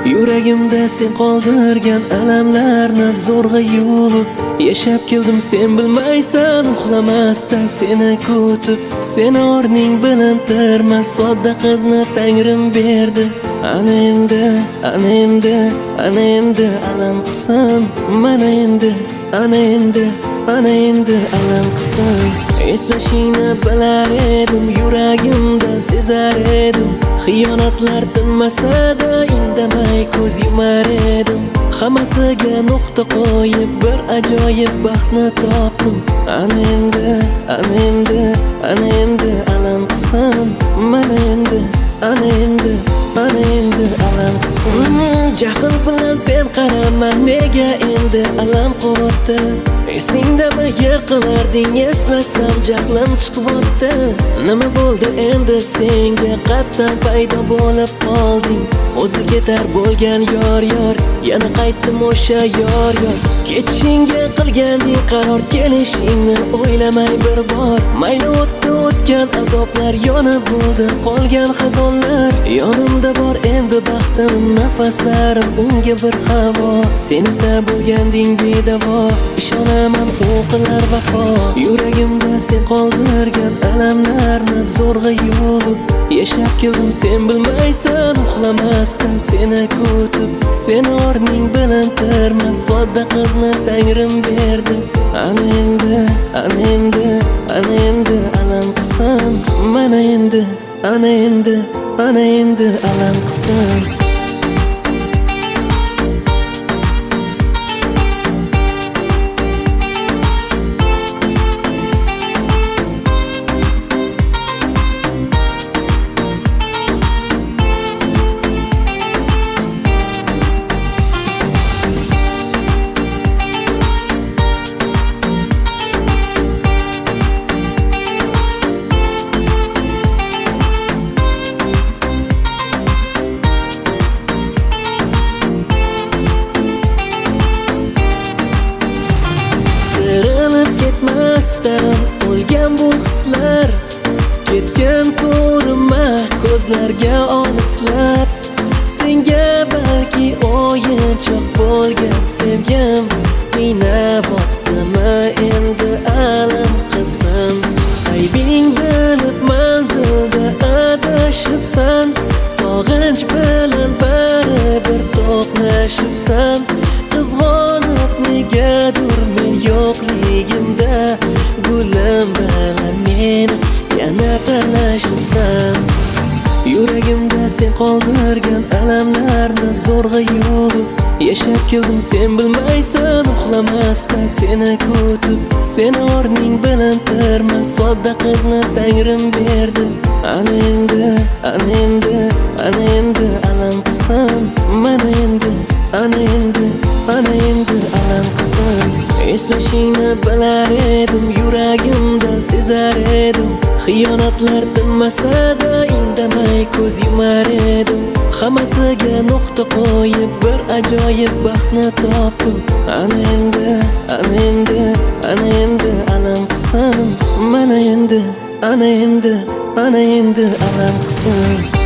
Yuragimda sen qoldirgan alamlarni zo'rg'a yuvib yashab keldim, sen bilmaysan. Uxlamasdan seni kutib, seni o'rning bilintirmas sodda qizni Tangrim berdi. Ana endi, ana endi, ana endi alam qilsin. Mana endi, ana endi, ana endi alam qilsin. Eslashingni bilar edim, yuragimda sezar edim. Xiyonatlar tinmasada indamay ko'z yumar edim. Hammasiga nuqta qo'yib bir ajoyib baxtni topdim. Ana endi, ana endi, ana endi alam qilsin. Mana endi, ana endi, ana endi alam qilsin. Jahl bilan sen qarama, nega endi alam qilibdi? Esingdami yiqilarding, eslasam jahlim chiqibdi. Nima bo'ldi endi senga, qatdan paydo bo'lib qolding? O'zi ketar bo'lgan yor, yana qaytdim o'sha yor. Ketishingga qilganding qaror, kelishingni o'ylamay bir bor. Mayli o'tdi o'tgan azoblar, yonib bo'ldi qolgan xazonlar. Yonimda bor endi baxtim, nafaslarim unga bir havo. Sen esa bo'lganding bedavo, ishonaman u qilar vafo. Yuragimda sen qoldirgan alamlarni zo'rg'a yuvib yashab keldim, sen bilmaysan. Uxlamasdan seni kutib, seni o'rning bilintirmas sodda qizni Tangrim berdi. Ana endi, ana endi, ana endi alam qilsin. Mana endi, ana endi, ana endi alam qilsin. Ketmasdan o'lgan bu hislar, ketgan ko'rinma ko'zlarga olislab. Senga balki o'yinchoq bo'lgan sevgim qiynabotdimi endi alam qilsin. Aybing bilib manzilda adashibsan, sog'inch bilan baribir to'qnashibsan. Qizg'onib negadur men yo'qligimda, gulim bilan meni yana talashibsan. Yuragimda sen qoldirgan alamlarni zo'rg'a yuvib yashab keldim, sen bilmaysan. Uxlamasdan seni kutib, seni o'rning bilintirmas sodda qizni Tangrim berdi. Ana endi, ana endi, ana endi alam qilsin. Mana endi, ana endi, ana endi alam qilsin. Eslashingni bilar edim, yuragimda sezar edim. Xiyonatlar tinmasada indamay ko'z yumar edim. Hammasiga nuqta qo'yib bir ajoyib baxtni topdim. Ana endi, ana endi, ana endi alam qilsin. Mana endi, ana endi, ana endi alam qilsin.